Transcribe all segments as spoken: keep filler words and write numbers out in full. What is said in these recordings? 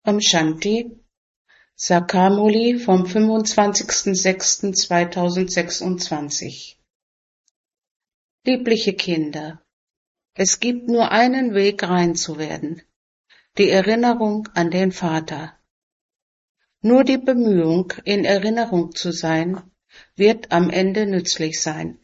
Om Shanti, Sakamuli vom fünfundzwanzigsten sechsten zweitausendsechsundzwanzig. Liebliche Kinder, es gibt nur einen Weg rein zu werden, die Erinnerung an den Vater. Nur die Bemühung, in Erinnerung zu sein, wird am Ende nützlich sein.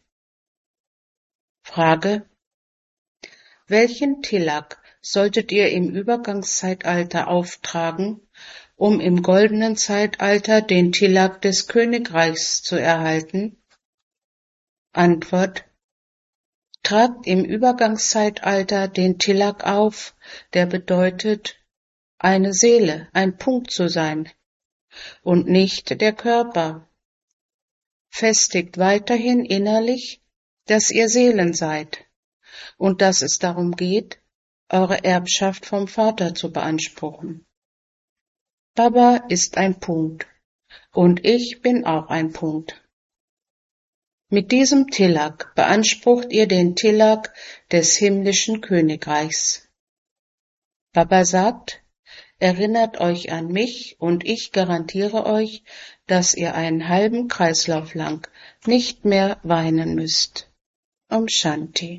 Frage: Welchen Tilak solltet ihr im Übergangszeitalter auftragen, um im goldenen Zeitalter den Tilak des Königreichs zu erhalten? Antwort: Tragt im Übergangszeitalter den Tilak auf, der bedeutet, eine Seele, ein Punkt zu sein, und nicht der Körper. Festigt weiterhin innerlich, dass ihr Seelen seid und dass es darum geht, eure Erbschaft vom Vater zu beanspruchen. Baba ist ein Punkt und ich bin auch ein Punkt. Mit diesem Tilak beansprucht ihr den Tilak des himmlischen Königreichs. Baba sagt, erinnert euch an mich und ich garantiere euch, dass ihr einen halben Kreislauf lang nicht mehr weinen müsst. Om Shanti.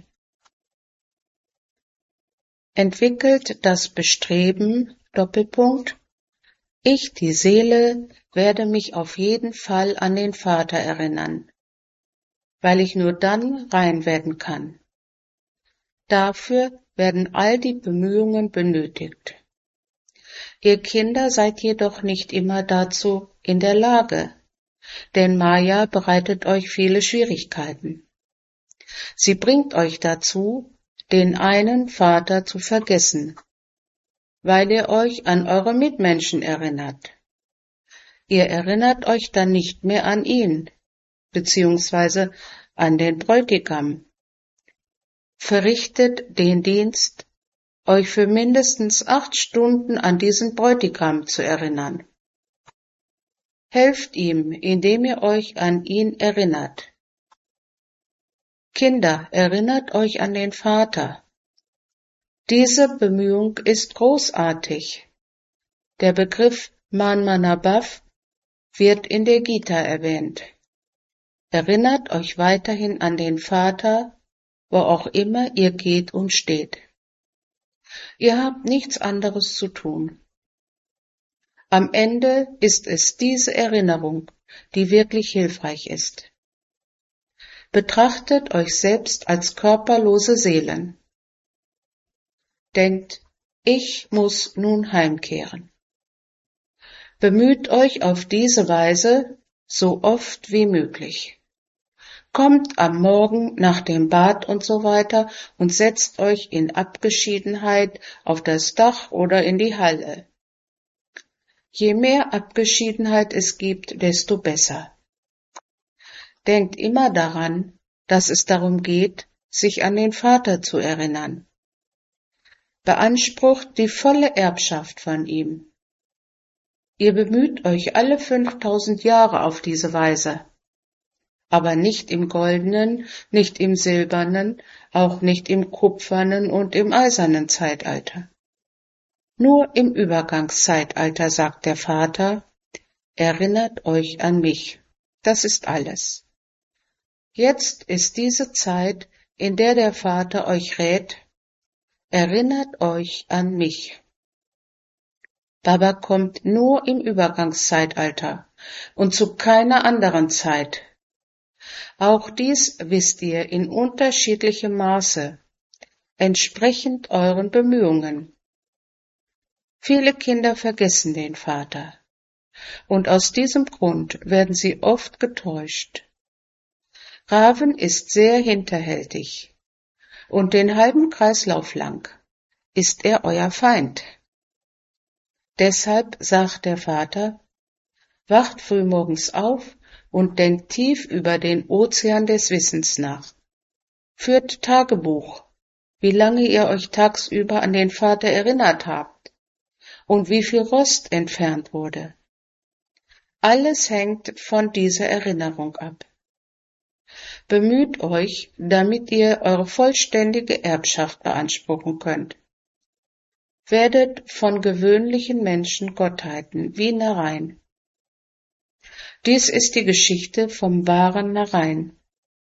Entwickelt das Bestreben, Doppelpunkt, ich, die Seele, werde mich auf jeden Fall an den Vater erinnern, weil ich nur dann rein werden kann. Dafür werden all die Bemühungen benötigt. Ihr Kinder seid jedoch nicht immer dazu in der Lage, denn Maya bereitet euch viele Schwierigkeiten. Sie bringt euch dazu, den einen Vater zu vergessen, weil ihr euch an eure Mitmenschen erinnert. Ihr erinnert euch dann nicht mehr an ihn, beziehungsweise an den Bräutigam. Verrichtet den Dienst, euch für mindestens acht Stunden an diesen Bräutigam zu erinnern. Helft ihm, indem ihr euch an ihn erinnert. Kinder, erinnert euch an den Vater. Diese Bemühung ist großartig. Der Begriff Manmanabhav wird in der Gita erwähnt. Erinnert euch weiterhin an den Vater, wo auch immer ihr geht und steht. Ihr habt nichts anderes zu tun. Am Ende ist es diese Erinnerung, die wirklich hilfreich ist. Betrachtet euch selbst als körperlose Seelen. Denkt, ich muss nun heimkehren. Bemüht euch auf diese Weise so oft wie möglich. Kommt am Morgen nach dem Bad und so weiter und setzt euch in Abgeschiedenheit auf das Dach oder in die Halle. Je mehr Abgeschiedenheit es gibt, desto besser. Denkt immer daran, dass es darum geht, sich an den Vater zu erinnern. Beansprucht die volle Erbschaft von ihm. Ihr bemüht euch alle fünftausend Jahre auf diese Weise, aber nicht im goldenen, nicht im silbernen, auch nicht im kupfernen und im eisernen Zeitalter. Nur im Übergangszeitalter sagt der Vater, erinnert euch an mich, das ist alles. Jetzt ist diese Zeit, in der der Vater euch rät, erinnert euch an mich. Baba kommt nur im Übergangszeitalter und zu keiner anderen Zeit. Auch dies wisst ihr in unterschiedlichem Maße, entsprechend euren Bemühungen. Viele Kinder vergessen den Vater, und aus diesem Grund werden sie oft getäuscht. Raven ist sehr hinterhältig, und den halben Kreislauf lang ist er euer Feind. Deshalb sagt der Vater, wacht frühmorgens auf und denkt tief über den Ozean des Wissens nach. Führt Tagebuch, wie lange ihr euch tagsüber an den Vater erinnert habt und wie viel Rost entfernt wurde. Alles hängt von dieser Erinnerung ab. Bemüht euch, damit ihr eure vollständige Erbschaft beanspruchen könnt. werdet von gewöhnlichen Menschen Gottheiten wie Narreien. Dies ist die Geschichte vom wahren Narreien.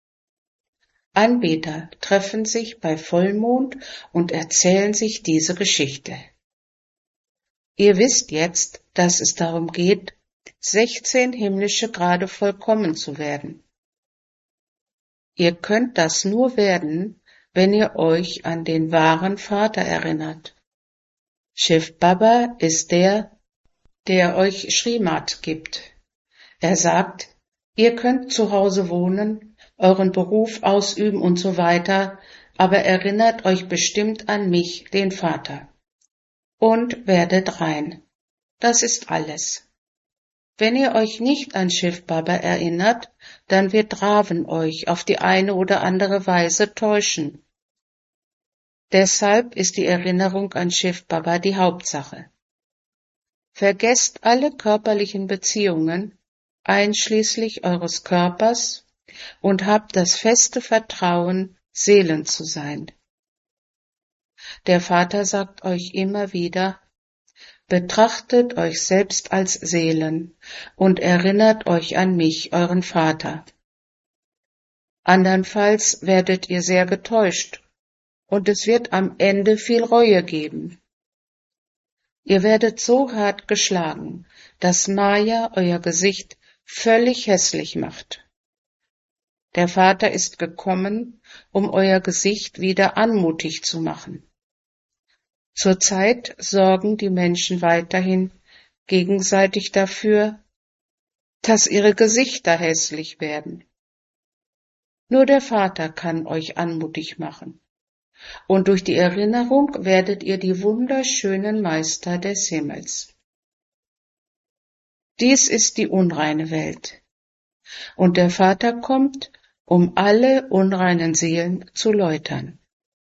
Anbeter treffen sich bei Vollmond und erzählen sich diese Geschichte. Ihr wisst jetzt, dass es darum geht, sechzehn himmlische Grade vollkommen zu werden. Ihr könnt das nur werden, wenn ihr euch an den wahren Vater erinnert. Shiv Baba ist der, der euch Srimad gibt. Er sagt, ihr könnt zu Hause wohnen, euren Beruf ausüben und so weiter, aber erinnert euch bestimmt an mich, den Vater. Und werdet rein. Das ist alles. Wenn ihr euch nicht an Shiv Baba erinnert, dann wird Ravan euch auf die eine oder andere Weise täuschen. Deshalb ist die Erinnerung an Shiv Baba die Hauptsache. Vergesst alle körperlichen Beziehungen, einschließlich eures Körpers, und habt das feste Vertrauen, Seelen zu sein. Der Vater sagt euch immer wieder, betrachtet euch selbst als Seelen und erinnert euch an mich, euren Vater. Andernfalls werdet ihr sehr getäuscht und es wird am Ende viel Reue geben. Ihr werdet so hart geschlagen, dass Maya euer Gesicht völlig hässlich macht. Der Vater ist gekommen, um euer Gesicht wieder anmutig zu machen. Zurzeit sorgen die Menschen weiterhin gegenseitig dafür, dass ihre Gesichter hässlich werden. Nur der Vater kann euch anmutig machen. Und durch die Erinnerung werdet ihr die wunderschönen Meister des Himmels. Dies ist die unreine Welt. Und der Vater kommt, um alle unreinen Seelen zu läutern.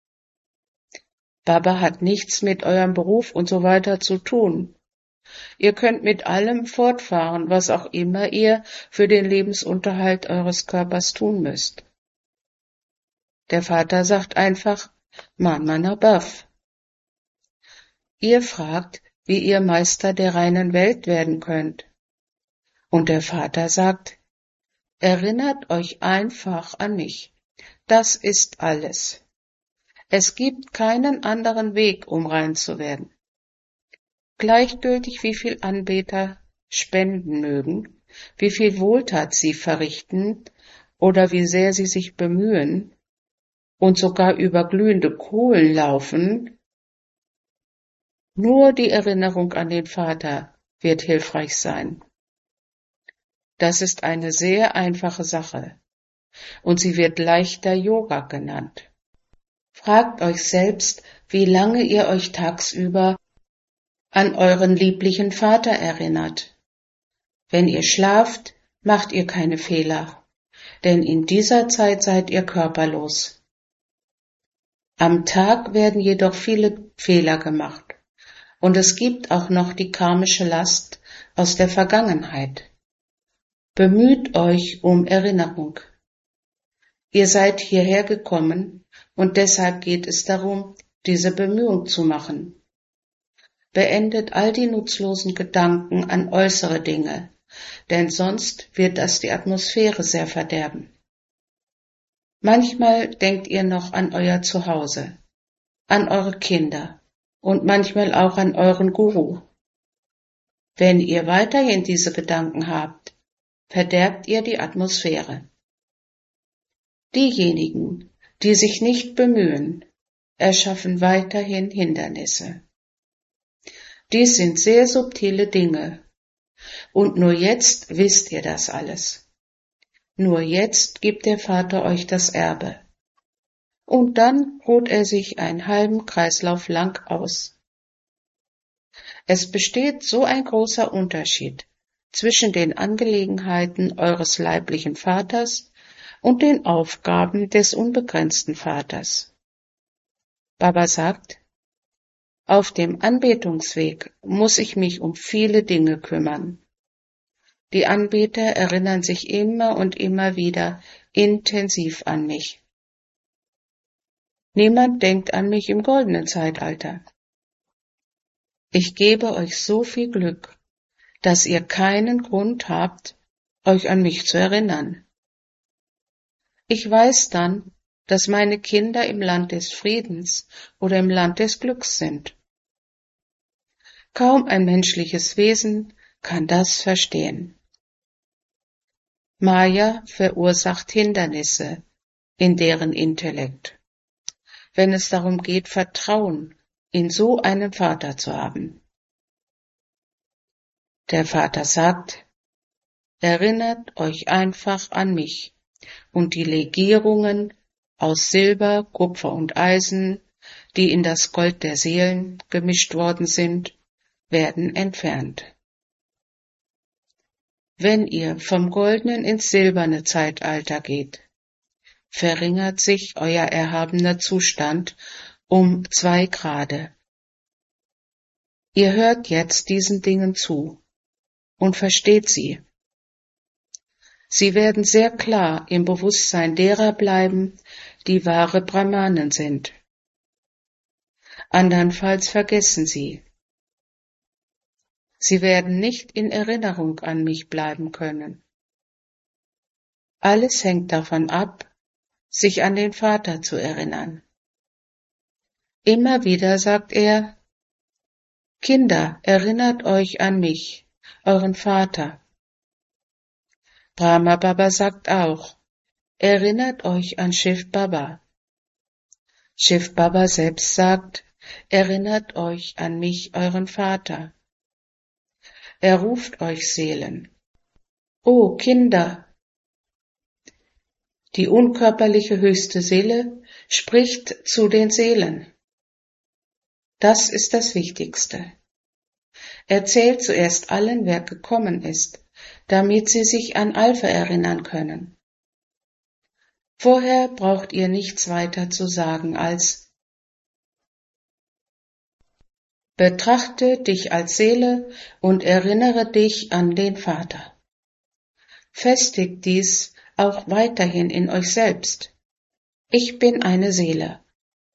Baba hat nichts mit eurem Beruf und so weiter zu tun. Ihr könnt mit allem fortfahren, was auch immer ihr für den Lebensunterhalt eures Körpers tun müsst. Der Vater sagt einfach, Man Manabav. Ihr fragt, wie ihr Meister der reinen Welt werden könnt. Und der Vater sagt, erinnert euch einfach an mich. Das ist alles. Es gibt keinen anderen Weg, um rein zu werden. Gleichgültig wie viel Anbeter spenden mögen, wie viel Wohltat sie verrichten oder wie sehr sie sich bemühen und sogar über glühende Kohlen laufen, nur die Erinnerung an den Vater wird hilfreich sein. Das ist eine sehr einfache Sache und sie wird leichter Yoga genannt. Fragt euch selbst, wie lange ihr euch tagsüber an euren lieblichen Vater erinnert. Wenn ihr schlaft, macht ihr keine Fehler, denn in dieser Zeit seid ihr körperlos. Am Tag werden jedoch viele Fehler gemacht und es gibt auch noch die karmische Last aus der Vergangenheit. Bemüht euch um Erinnerung. Ihr seid hierher gekommen und deshalb geht es darum, diese Bemühung zu machen. Beendet all die nutzlosen Gedanken an äußere Dinge, denn sonst wird das die Atmosphäre sehr verderben. Manchmal denkt ihr noch an euer Zuhause, an eure Kinder und manchmal auch an euren Guru. Wenn ihr weiterhin diese Gedanken habt, verderbt ihr die Atmosphäre. Diejenigen, die sich nicht bemühen, erschaffen weiterhin Hindernisse. Dies sind sehr subtile Dinge, und nur jetzt wisst ihr das alles. Nur jetzt gibt der Vater euch das Erbe. Und dann ruht er sich einen halben Kreislauf lang aus. Es besteht so ein großer Unterschied zwischen den Angelegenheiten eures leiblichen Vaters und den Aufgaben des unbegrenzten Vaters. Baba sagt, auf dem Anbetungsweg muss ich mich um viele Dinge kümmern. Die Anbeter erinnern sich immer und immer wieder intensiv an mich. Niemand denkt an mich im goldenen Zeitalter. Ich gebe euch so viel Glück, dass ihr keinen Grund habt, euch an mich zu erinnern. Ich weiß dann, dass meine Kinder im Land des Friedens oder im Land des Glücks sind. Kaum ein menschliches Wesen kann das verstehen. Maya verursacht Hindernisse in deren Intellekt, wenn es darum geht, Vertrauen in so einen Vater zu haben. Der Vater sagt, erinnert euch einfach an mich und die Legierungen aus Silber, Kupfer und Eisen, die in das Gold der Seelen gemischt worden sind, werden entfernt. Wenn ihr vom goldenen ins silberne Zeitalter geht, verringert sich euer erhabener Zustand um zwei Grade. Ihr hört jetzt diesen Dingen zu und versteht sie. Sie werden sehr klar im Bewusstsein derer bleiben, die wahre Brahmanen sind. Andernfalls vergessen sie. Sie werden nicht in Erinnerung an mich bleiben können. Alles hängt davon ab, sich an den Vater zu erinnern. Immer wieder sagt er, Kinder, erinnert euch an mich, euren Vater. Brahma Baba sagt auch, erinnert euch an Shiv Baba. Shiv Baba selbst sagt, erinnert euch an mich, euren Vater. Er ruft euch Seelen. O Kinder! Die unkörperliche höchste Seele spricht zu den Seelen. Das ist das Wichtigste. Erzählt zuerst allen, wer gekommen ist, damit sie sich an Alpha erinnern können. Vorher braucht ihr nichts weiter zu sagen als betrachte dich als Seele und erinnere dich an den Vater. Festigt dies auch weiterhin in euch selbst. Ich bin eine Seele.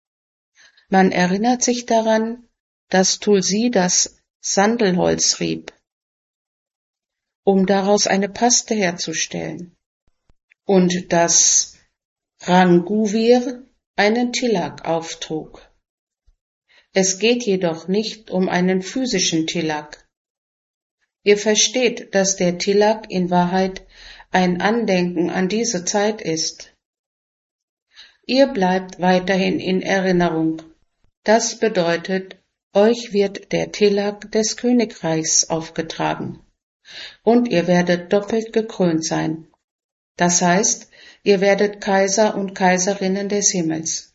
Man erinnert sich daran, dass Tulsi das Sandelholz rieb, um daraus eine Paste herzustellen, und dass Ranguvir einen Tilak auftrug. Es geht jedoch nicht um einen physischen Tilak. Ihr versteht, dass der Tilak in Wahrheit ein Andenken an diese Zeit ist. Ihr bleibt weiterhin in Erinnerung. Das bedeutet, euch wird der Tilak des Königreichs aufgetragen und ihr werdet doppelt gekrönt sein. Das heißt, ihr werdet Kaiser und Kaiserinnen des Himmels.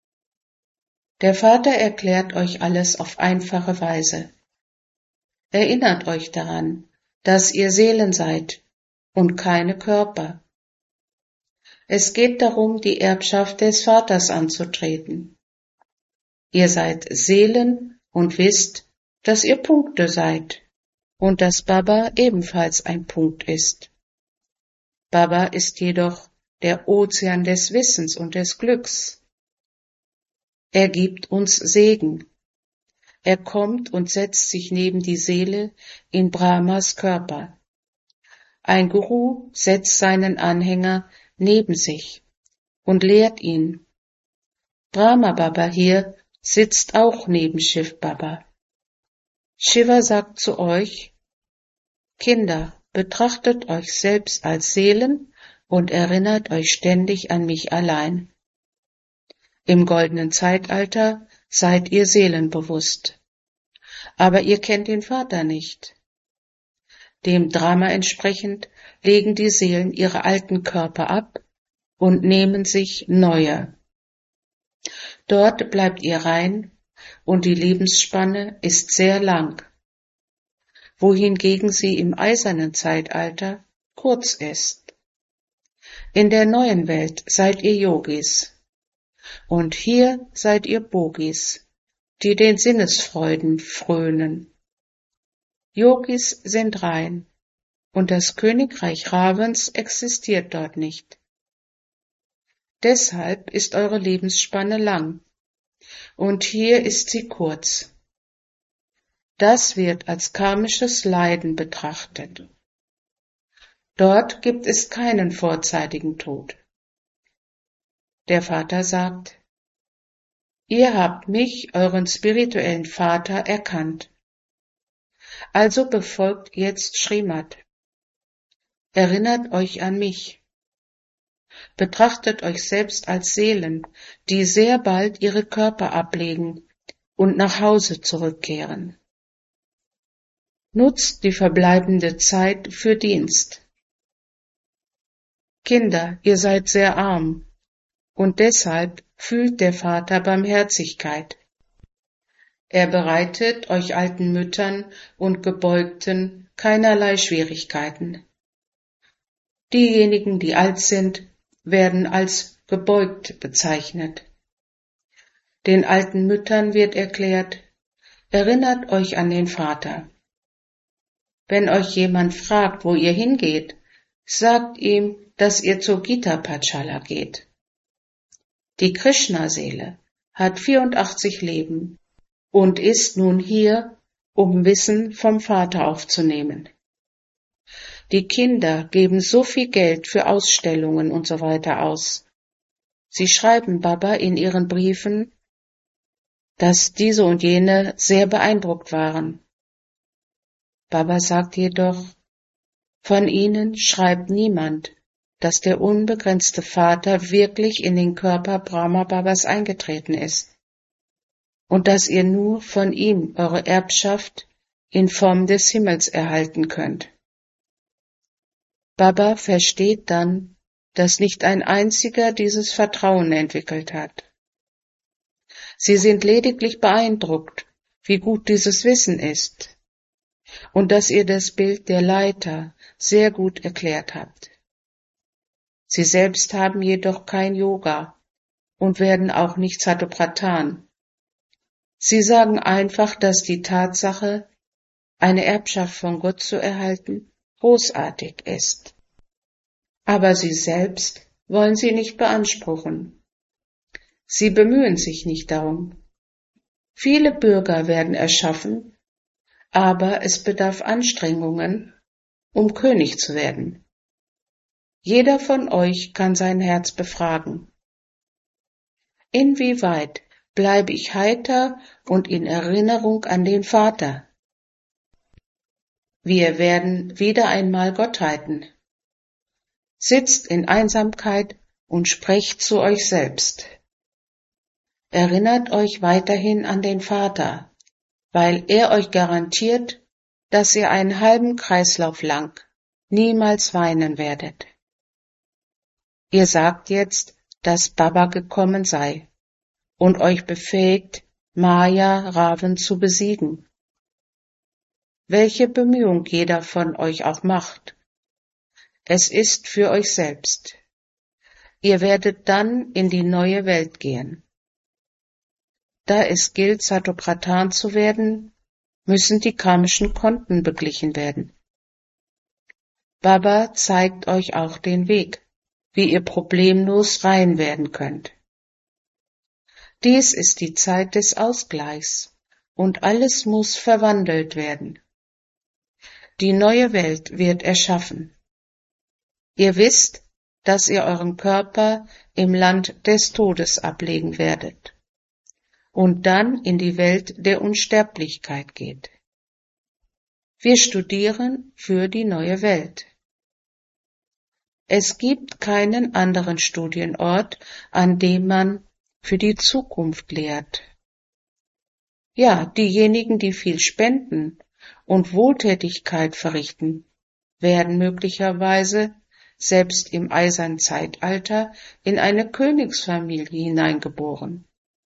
Der Vater erklärt euch alles auf einfache Weise. Erinnert euch daran, dass ihr Seelen seid und keine Körper. Es geht darum, die Erbschaft des Vaters anzutreten. Ihr seid Seelen und wisst, dass ihr Punkte seid und dass Baba ebenfalls ein Punkt ist. Baba ist jedoch der Ozean des Wissens und des Glücks. Er gibt uns Segen. Er kommt und setzt sich neben die Seele in Brahmas Körper. Ein Guru setzt seinen Anhänger neben sich und lehrt ihn. Brahma Baba hier sitzt auch neben Shiv Baba. Shiva sagt zu euch, Kinder, betrachtet euch selbst als Seelen und erinnert euch ständig an mich allein. Im goldenen Zeitalter seid ihr seelenbewusst, aber ihr kennt den Vater nicht. Dem Drama entsprechend legen die Seelen ihre alten Körper ab und nehmen sich neue. Dort bleibt ihr rein und die Lebensspanne ist sehr lang, wohingegen sie im eisernen Zeitalter kurz ist. In der neuen Welt seid ihr Yogis und hier seid ihr Bogis, die den Sinnesfreuden frönen. Yogis sind rein und das Königreich Ravens existiert dort nicht. Deshalb ist eure Lebensspanne lang und hier ist sie kurz. Das wird als karmisches Leiden betrachtet. Dort gibt es keinen vorzeitigen Tod. Der Vater sagt: Ihr habt mich, euren spirituellen Vater, erkannt. Also befolgt jetzt Srimad. Erinnert euch an mich. Betrachtet euch selbst als Seelen, die sehr bald ihre Körper ablegen und nach Hause zurückkehren. Nutzt die verbleibende Zeit für Dienst. Kinder, ihr seid sehr arm, und deshalb fühlt der Vater Barmherzigkeit. Er bereitet euch alten Müttern und Gebeugten keinerlei Schwierigkeiten. Diejenigen, die alt sind, werden als gebeugt bezeichnet. Den alten Müttern wird erklärt: Erinnert euch an den Vater. Wenn euch jemand fragt, wo ihr hingeht, sagt ihm, dass ihr zur Gita Patshala geht. Die Krishna-Seele hat vierundachtzig Leben und ist nun hier, um Wissen vom Vater aufzunehmen. Die Kinder geben so viel Geld für Ausstellungen und so weiter aus. Sie schreiben Baba in ihren Briefen, dass diese und jene sehr beeindruckt waren. Baba sagt jedoch: Von ihnen schreibt niemand, dass der unbegrenzte Vater wirklich in den Körper Brahma Babas eingetreten ist und dass ihr nur von ihm eure Erbschaft in Form des Himmels erhalten könnt. Baba versteht dann, dass nicht ein einziger dieses Vertrauen entwickelt hat. Sie sind lediglich beeindruckt, wie gut dieses Wissen ist und dass ihr das Bild der Leiter sehr gut erklärt habt. Sie selbst haben jedoch kein Yoga und werden auch nicht Sattopratan. Sie sagen einfach, dass die Tatsache, eine Erbschaft von Gott zu erhalten, großartig ist. Aber sie selbst wollen sie nicht beanspruchen. Sie bemühen sich nicht darum. Viele Bürger werden erschaffen, aber es bedarf Anstrengungen, um König zu werden. Jeder von euch kann sein Herz befragen. Inwieweit bleibe ich heiter und in Erinnerung an den Vater? Wir werden wieder einmal Gottheiten. Sitzt in Einsamkeit und sprecht zu euch selbst. Erinnert euch weiterhin an den Vater, weil er euch garantiert, dass ihr einen halben Kreislauf lang niemals weinen werdet. Ihr sagt jetzt, dass Baba gekommen sei und euch befähigt, Maya Ravan zu besiegen. Welche Bemühung jeder von euch auch macht, es ist für euch selbst. Ihr werdet dann in die neue Welt gehen. Da es gilt, Sattopratan zu werden, müssen die karmischen Konten beglichen werden. Baba zeigt euch auch den Weg, wie ihr problemlos rein werden könnt. Dies ist die Zeit des Ausgleichs und alles muss verwandelt werden. Die neue Welt wird erschaffen. Ihr wisst, dass ihr euren Körper im Land des Todes ablegen werdet und dann in die Welt der Unsterblichkeit geht. Wir studieren für die neue Welt. Es gibt keinen anderen Studienort, an dem man für die Zukunft lehrt. Ja, diejenigen, die viel spenden und Wohltätigkeit verrichten, werden möglicherweise selbst im eisernen Zeitalter in eine Königsfamilie hineingeboren.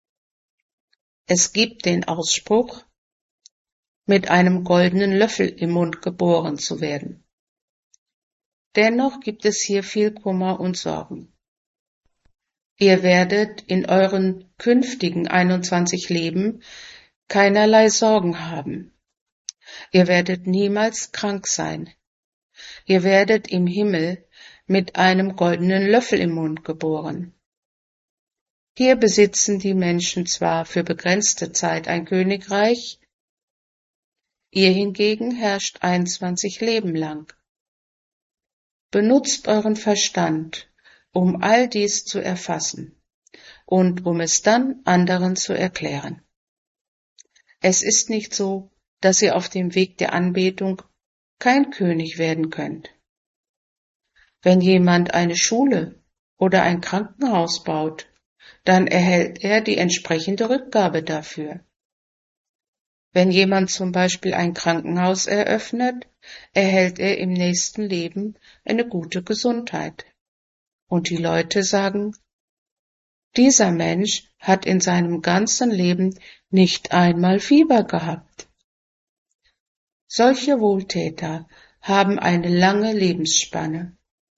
Es gibt den Ausspruch, mit einem goldenen Löffel im Mund geboren zu werden. Dennoch gibt es hier viel Kummer und Sorgen. Ihr werdet in euren künftigen einundzwanzig Leben keinerlei Sorgen haben. Ihr werdet niemals krank sein. Ihr werdet im Himmel mit einem goldenen Löffel im Mund geboren. Hier besitzen die Menschen zwar für begrenzte Zeit ein Königreich, Ihr hingegen herrscht einundzwanzig Leben lang. Benutzt euren Verstand, um all dies zu erfassen und um es dann anderen zu erklären. Es ist nicht so, dass ihr auf dem Weg der Anbetung kein König werden könnt. Wenn jemand eine Schule oder ein Krankenhaus baut, dann erhält er die entsprechende Rückgabe dafür. Wenn jemand zum Beispiel ein Krankenhaus eröffnet, erhält er im nächsten Leben eine gute Gesundheit. Und die Leute sagen, dieser Mensch hat in seinem ganzen Leben nicht einmal Fieber gehabt. Solche Wohltäter haben eine lange Lebensspanne.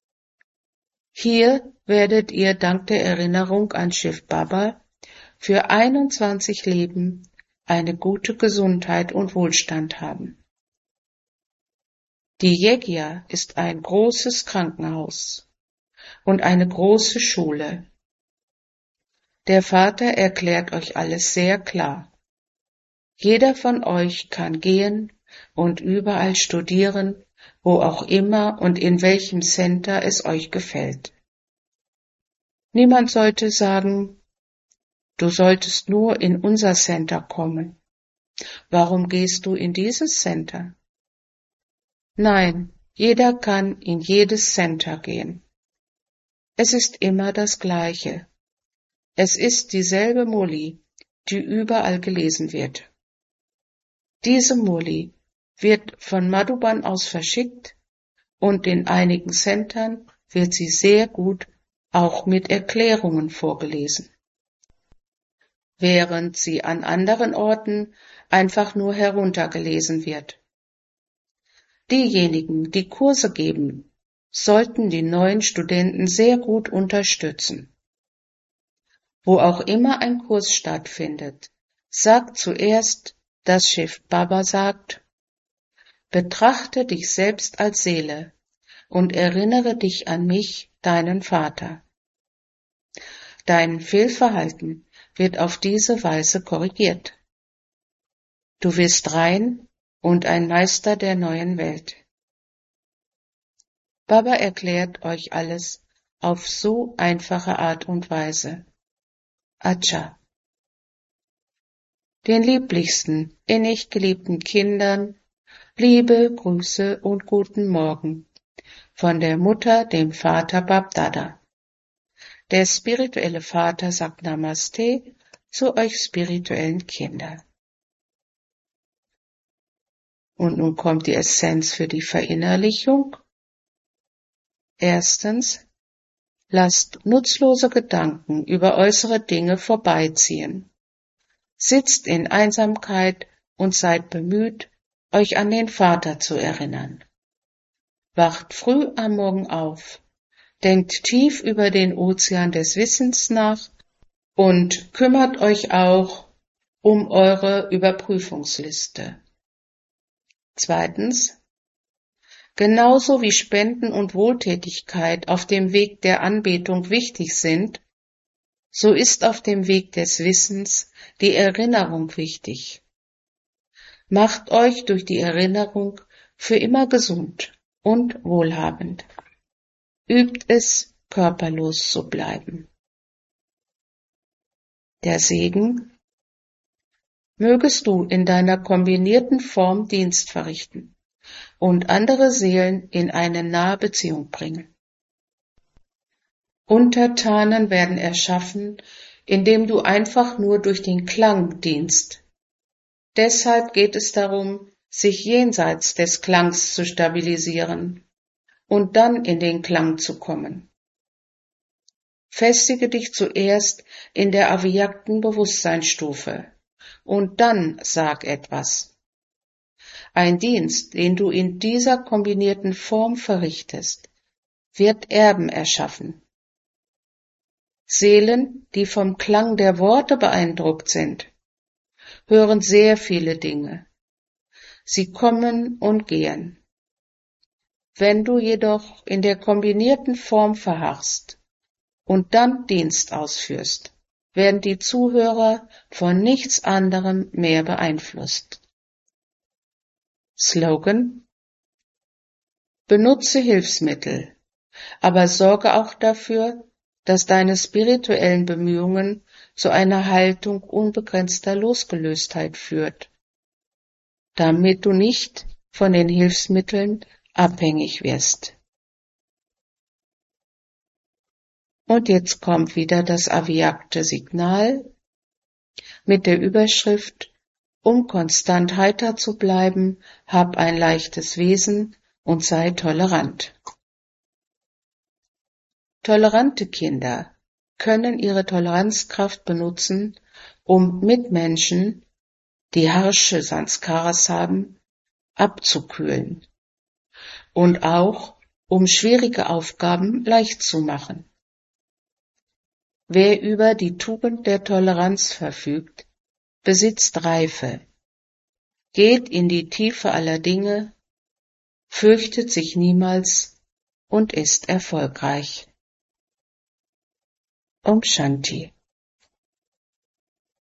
Hier werdet ihr dank der Erinnerung an Shiv Baba für einundzwanzig Leben eine gute Gesundheit und Wohlstand haben. Die Yegya ist ein großes Krankenhaus und eine große Schule. Der Vater erklärt euch alles sehr klar. Jeder von euch kann gehen und überall studieren, wo auch immer und in welchem Center es euch gefällt. Niemand sollte sagen, du solltest nur in unser Center kommen. Warum gehst du in dieses Center? Nein, jeder kann in jedes Center gehen. Es ist immer das Gleiche. Es ist dieselbe Muli, die überall gelesen wird. Diese Muli wird von Madhuban aus verschickt und in einigen Centern wird sie sehr gut auch mit Erklärungen vorgelesen, während sie an anderen Orten einfach nur heruntergelesen wird. Diejenigen, die Kurse geben, sollten die neuen Studenten sehr gut unterstützen. Wo auch immer ein Kurs stattfindet, sagt zuerst, dass Shiv Baba sagt, betrachte dich selbst als Seele und erinnere dich an mich, deinen Vater. Dein Fehlverhalten wird auf diese Weise korrigiert. Du wirst rein und ein Meister der neuen Welt. Baba erklärt euch alles auf so einfache Art und Weise. Acha. Den lieblichsten, innig geliebten Kindern, Liebe, Grüße und guten Morgen von der Mutter, dem Vater Babdada. Der spirituelle Vater sagt Namaste zu euch spirituellen Kindern. Und nun kommt die Essenz für die Verinnerlichung. Erstens, lasst nutzlose Gedanken über äußere Dinge vorbeiziehen. Sitzt in Einsamkeit und seid bemüht, euch an den Vater zu erinnern. Wacht früh am Morgen auf, denkt tief über den Ozean des Wissens nach und kümmert euch auch um eure Überprüfungsliste. Zweitens, genauso wie Spenden und Wohltätigkeit auf dem Weg der Anbetung wichtig sind, so ist auf dem Weg des Wissens die Erinnerung wichtig. Macht euch durch die Erinnerung für immer gesund und wohlhabend. Übt es, körperlos zu bleiben. Der Segen: Mögest du in deiner kombinierten Form Dienst verrichten und andere Seelen in eine nahe Beziehung bringen. Untertanen werden erschaffen, indem du einfach nur durch den Klang dienst. Deshalb geht es darum, sich jenseits des Klangs zu stabilisieren und dann in den Klang zu kommen. Festige dich zuerst in der avyakten Bewusstseinsstufe und dann sag etwas. Ein Dienst, den du in dieser kombinierten Form verrichtest, wird Erben erschaffen. Seelen, die vom Klang der Worte beeindruckt sind, hören sehr viele Dinge. Sie kommen und gehen. Wenn du jedoch in der kombinierten Form verharrst und dann Dienst ausführst, werden die Zuhörer von nichts anderem mehr beeinflusst. Slogan: Benutze Hilfsmittel, aber sorge auch dafür, dass deine spirituellen Bemühungen zu einer Haltung unbegrenzter Losgelöstheit führt, damit du nicht von den Hilfsmitteln abhängig wirst. Und jetzt kommt wieder das aviakte Signal mit der Überschrift: Um konstant heiter zu bleiben, hab ein leichtes Wesen und sei tolerant. Tolerante Kinder können ihre Toleranzkraft benutzen, um Mitmenschen, die harsche Sanskaras haben, abzukühlen und auch um schwierige Aufgaben leicht zu machen. Wer über die Tugend der Toleranz verfügt, besitzt Reife, geht in die Tiefe aller Dinge, fürchtet sich niemals und ist erfolgreich. Om Shanti.